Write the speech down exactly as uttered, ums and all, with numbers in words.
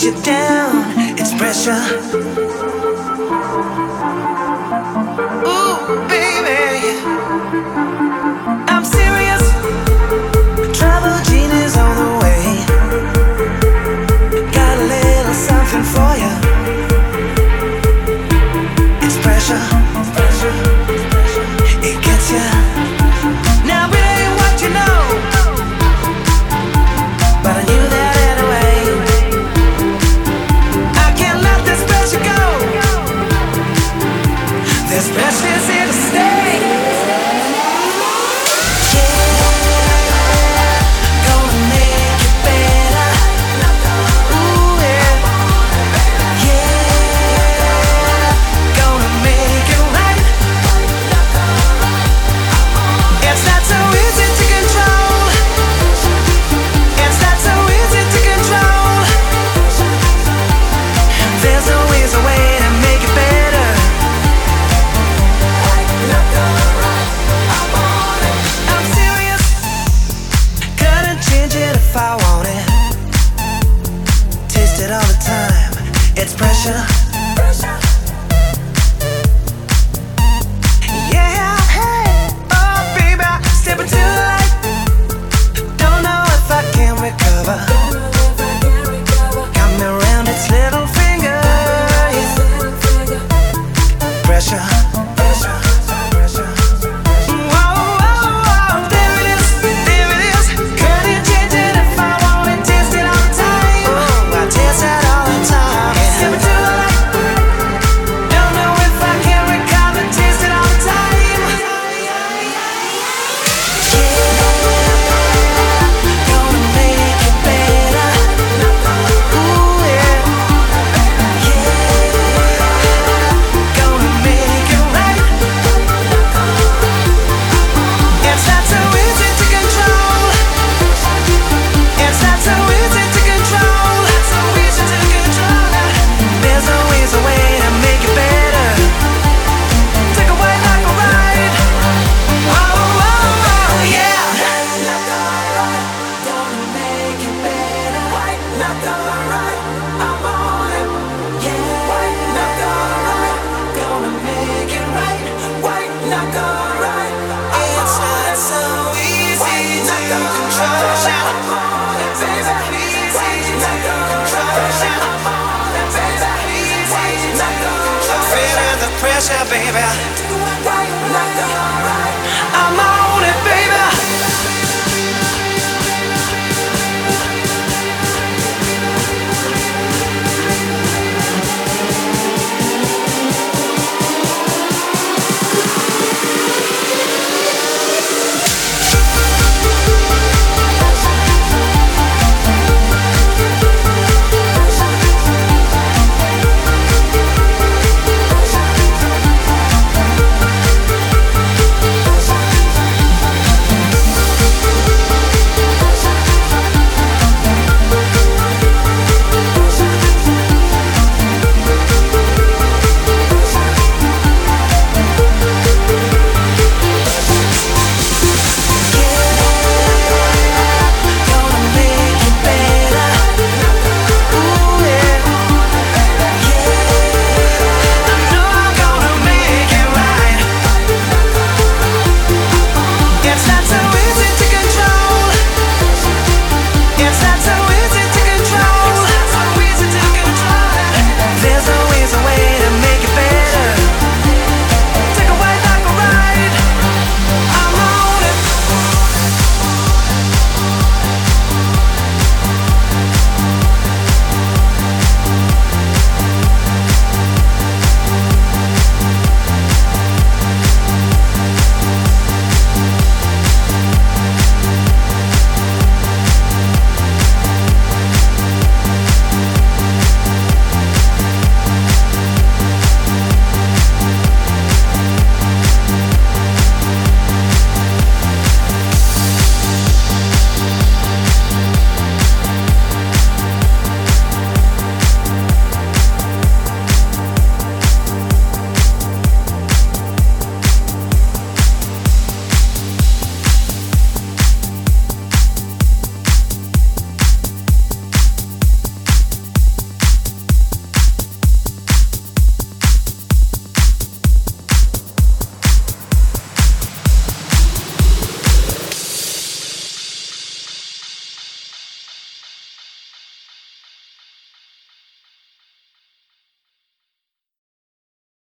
push you down. It's pressure. Ooh, baby, I'm serious. Trouble genies on the way. Got a little something for you. It's pressure. It gets you. Now it ain't what you know, but I knew that anyway. I can't let this pressure go. This pressure's here to stay. If I want it, taste it all the time. It's pressure. Yeah, hey, oh baby, step into the light. Don't know if I can recover. Got me around its little finger. Yeah. Pressure. Pressure, baby.